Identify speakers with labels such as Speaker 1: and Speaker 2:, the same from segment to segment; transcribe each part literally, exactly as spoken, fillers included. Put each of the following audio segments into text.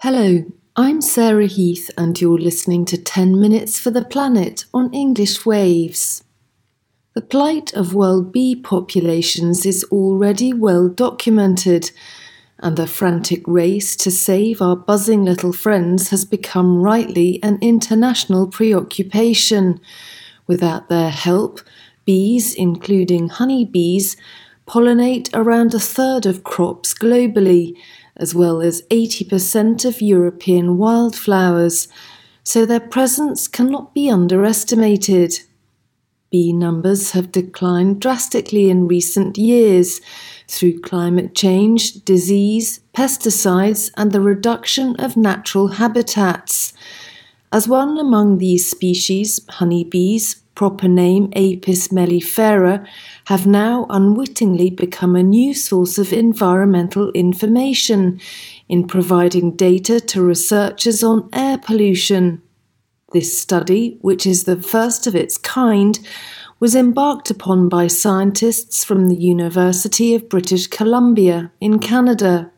Speaker 1: Hello, I'm Sarah Heath and you're listening to ten minutes for the Planet on English Waves. The plight of world bee populations is already well documented, and the frantic race to save our buzzing little friends has become rightly an international preoccupation. Without their help, bees, including honeybees, pollinate around a third of crops globally, as well as eighty percent of European wildflowers, so their presence cannot be underestimated. Bee numbers have declined drastically in recent years through climate change, disease, pesticides, and the reduction of natural habitats. As one among these species, honeybees, proper name Apis mellifera, have now unwittingly become a new source of environmental information in providing data to researchers on air pollution. This study, which is the first of its kind, was embarked upon by scientists from the University of British Columbia in Canada.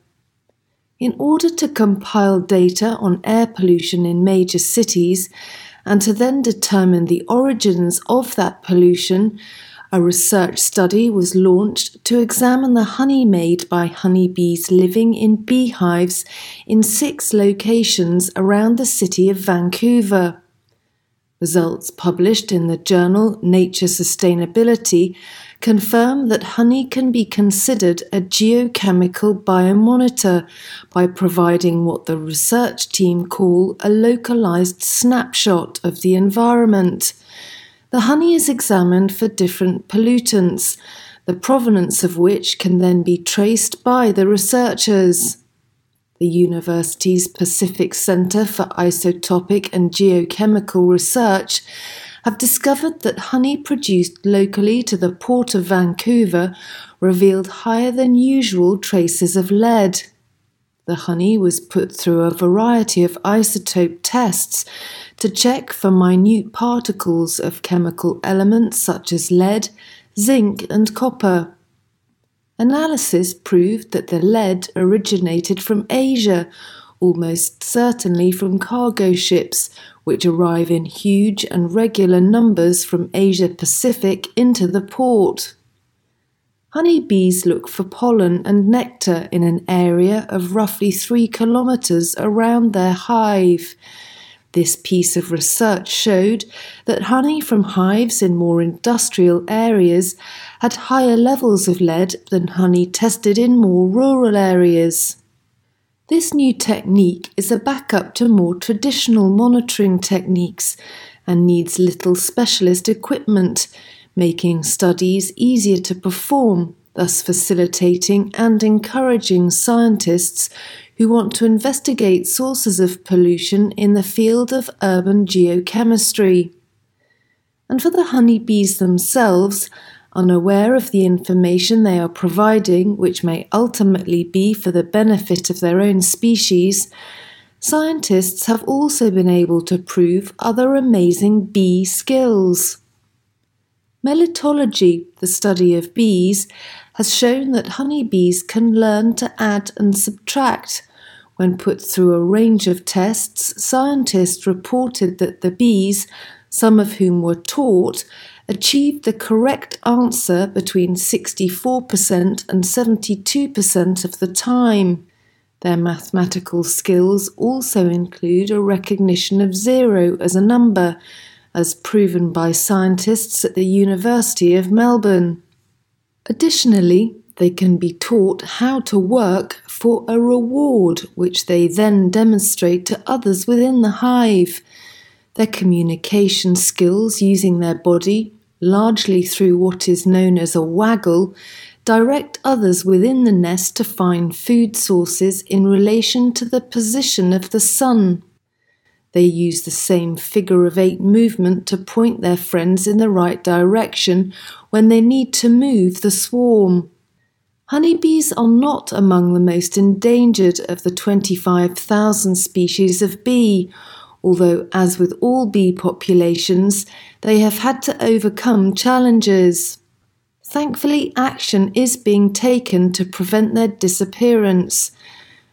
Speaker 1: In order to compile data on air pollution in major cities and to then determine the origins of that pollution, a research study was launched to examine the honey made by honeybees living in beehives in six locations around the city of Vancouver. Results published in the journal Nature Sustainability confirm that honey can be considered a geochemical biomonitor by providing what the research team call a localized snapshot of the environment. The honey is examined for different pollutants, the provenance of which can then be traced by the researchers. The university's Pacific Center for Isotopic and Geochemical Research have discovered that honey produced locally to the Port of Vancouver revealed higher than usual traces of lead. The honey was put through a variety of isotope tests to check for minute particles of chemical elements such as lead, zinc, and copper. Analysis proved that the lead originated from Asia, almost certainly from cargo ships, which arrive in huge and regular numbers from Asia Pacific into the port. Honeybees look for pollen and nectar in an area of roughly three kilometres around their hive. This piece of research showed that honey from hives in more industrial areas had higher levels of lead than honey tested in more rural areas. This new technique is a backup to more traditional monitoring techniques and needs little specialist equipment, making studies easier to perform, thus facilitating and encouraging scientists who want to investigate sources of pollution in the field of urban geochemistry. And for the honeybees themselves, unaware of the information they are providing, which may ultimately be for the benefit of their own species, scientists have also been able to prove other amazing bee skills. Melitology, the study of bees, has shown that honeybees can learn to add and subtract. When put through a range of tests, scientists reported that the bees, some of whom were taught, achieved the correct answer between sixty-four percent and seventy-two percent of the time. Their mathematical skills also include a recognition of zero as a number, as proven by scientists at the University of Melbourne. Additionally, they can be taught how to work for a reward, which they then demonstrate to others within the hive. Their communication skills using their body, largely through what is known as a waggle, direct others within the nest to find food sources in relation to the position of the sun. They use the same figure of eight movement to point their friends in the right direction when they need to move the swarm. Honeybees are not among the most endangered of the twenty-five thousand species of bee, although, as with all bee populations, they have had to overcome challenges. Thankfully, action is being taken to prevent their disappearance.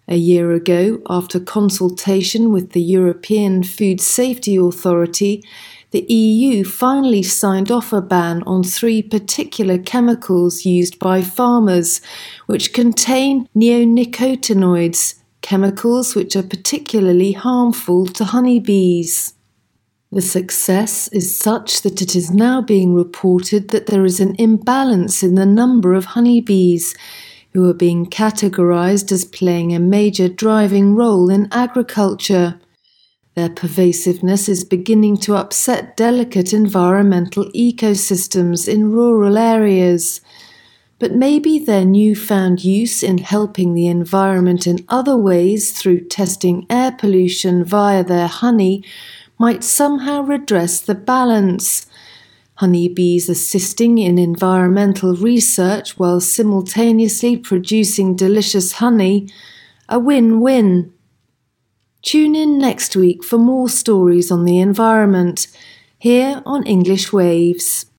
Speaker 1: A year ago, after consultation with the European Food Safety Authority, the E U finally signed off a ban on three particular chemicals used by farmers, which contain neonicotinoids, chemicals which are particularly harmful to honeybees. The success is such that it is now being reported that there is an imbalance in the number of honeybees, who are being categorized as playing a major driving role in agriculture. Their pervasiveness is beginning to upset delicate environmental ecosystems in rural areas. But maybe their newfound use in helping the environment in other ways through testing air pollution via their honey might somehow redress the balance. Honeybees assisting in environmental research while simultaneously producing delicious honey, a win-win. Tune in next week for more stories on the environment, here on English Waves.